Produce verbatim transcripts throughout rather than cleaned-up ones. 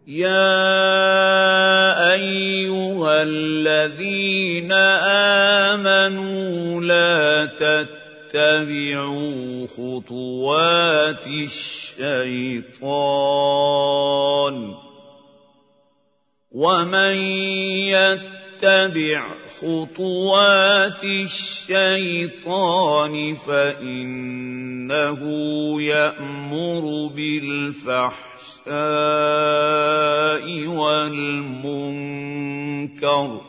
يا أيها الذين آمنوا لا تتبعوا خطوات الشيطان ومن يتبع خطوات الشيطان فإنه يأمر بالفحشاء والمنكر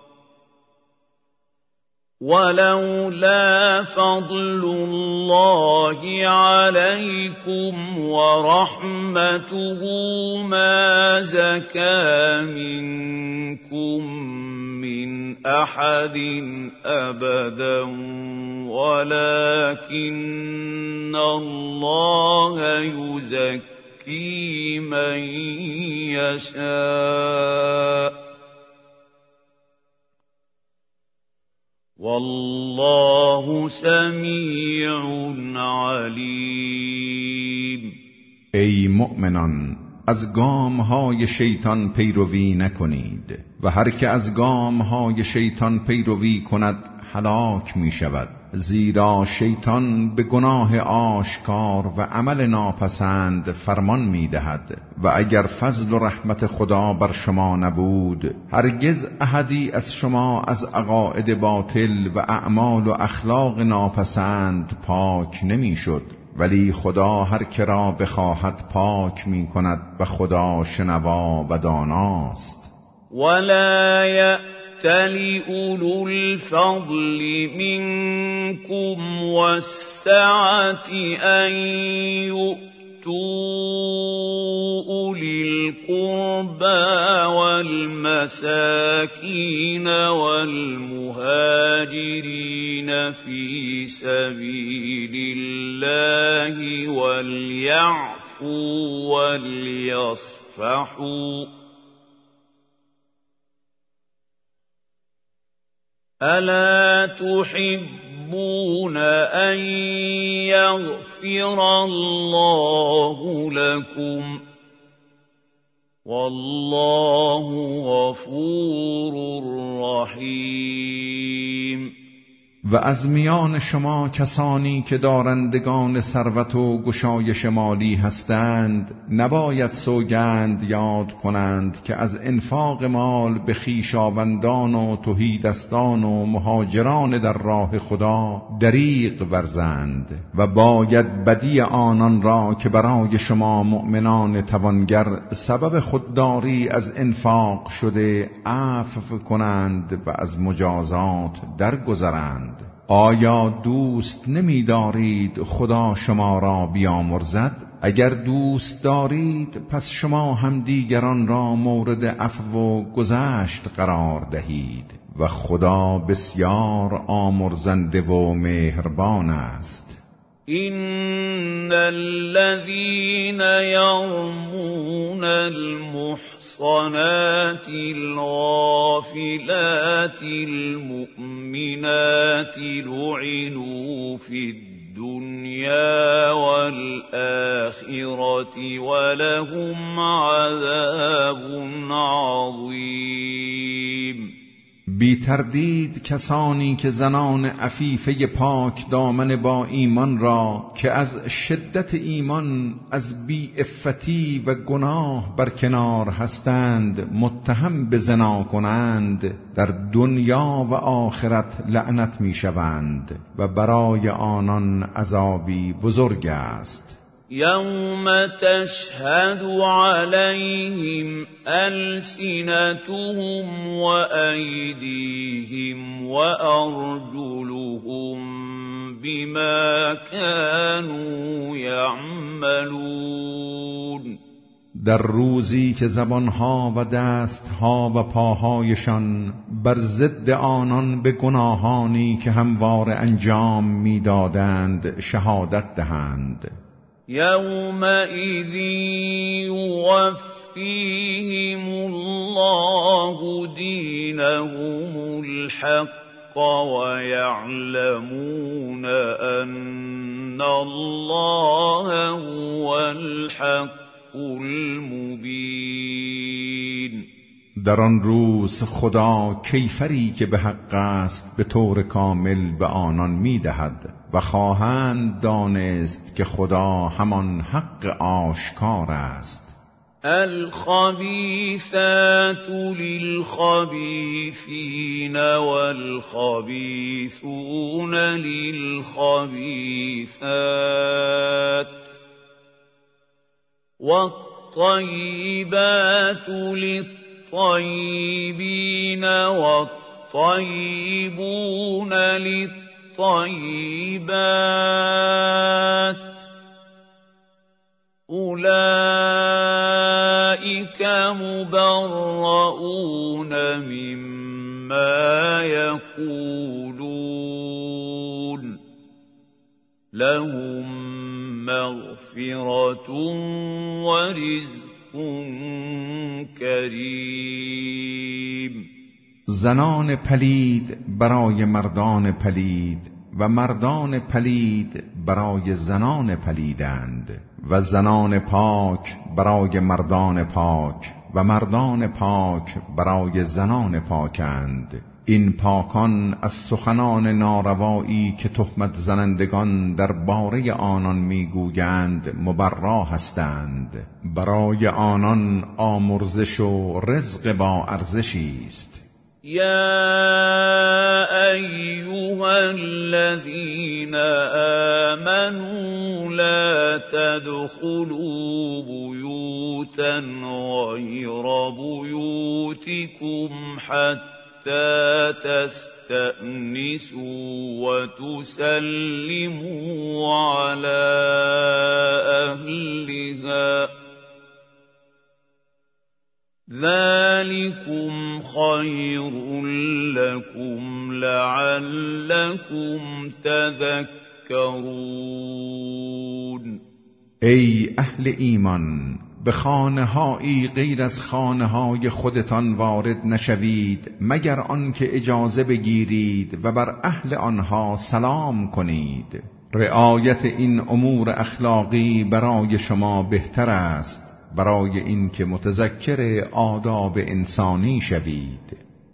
ولولا فضل الله عليكم ورحمته ما زكى منكم من أحد أبدا ولكن الله يزكي من يشاء والله سمیع علیم. ای مؤمنان، از گام‌های شیطان پیروی نکنید و هر که از گام‌های شیطان پیروی کند هلاک می‌شود، زیرا شیطان به گناه آشکار و عمل ناپسند فرمان می‌دهد و اگر فضل و رحمت خدا بر شما نبود هرگز احدی از شما از عقاید باطل و اعمال و اخلاق ناپسند پاک نمی‌شد، ولی خدا هر که را بخواهد پاک می‌کند و خدا شنوا و داناست. ولا يأتل أولو الفضل منكم والسعة أن يؤتوا أولي القربى والمساكين والمهاجرين في سبيل الله وليعفوا وليصفحوا ألا تحبون أن يغفر الله لكم والله غفور رحیم. و از میان شما کسانی که دارندگان ثروت و گشایش مالی هستند نباید سوگند یاد کنند که از انفاق مال به خویشاوندان و تهیدستان و مهاجران در راه خدا دریغ ورزند و باید بدی آنان را که برای شما مؤمنان توانگر سبب خودداری از انفاق شده عفو کنند و از مجازات درگذرند. آیا دوست نمی دارید خدا شما را بیامرزد؟ اگر دوست دارید پس شما هم دیگران را مورد عفو و گذشت قرار دهید و خدا بسیار آمرزنده و مهربان است. إن الذين يرمون المحصنات الغافلات المؤمنات لعنوا في الدنيا والآخرة ولهم عذاب عظيم. بی تردید کسانی که زنان عفیفه پاک دامن با ایمان را که از شدت ایمان از بی عفتی و گناه برکنار هستند متهم به زنا کنند در دنیا و آخرت لعنت می شوند و برای آنان عذابی بزرگ است. يوم تشهد عليهم ألسنتهم وأيديهم وأرجلهم بما كانوا يعملون. در روزی که زبانها و دستها و پاهایشان بر ضد آنان به گناهانی که همواره انجام میدادند شهادت دهند. يومئذ يوفيهم الله دينهم الحق ويعلمون أن الله هو الحق المبين. در آن روز خدا کیفری که به حق است به طور کامل به آنان میدهد و خواهند دانست که خدا همان حق آشکار است. الخبیثات للخبیثین والخبیثون للخبیثات والطیبات للطیبین والطیبون للطیبات أولئك مبرؤون مما يقولون لهم مغفرة ورزق کریم. زنان پلید برای مردان پلید و مردان پلید برای زنان پلیدند و زنان پاک برای مردان پاک و مردان پاک برای زنان پاکند. این پاکان از سخنان ناروایی که تهمت زنندگان در باره آنان میگویند مبرا هستند. برای آنان آمرزش و رزق با ارزشی است. یا ایها الذین آمنوا لا تدخلوا بیوتا غیر بیوتکم حتی تستأنسوا وتسلموا علی اهلها ذلكم خير لكم لعلكم تذكرون. ای اهل ایمان، به خانه‌هایی غیر از خانه‌های خودتان وارد نشوید مگر آنکه اجازه بگیرید و بر اهل آنها سلام کنید. رعایت این امور اخلاقی برای شما بهتر است برای اینکه متذکر آداب انسانی شوید.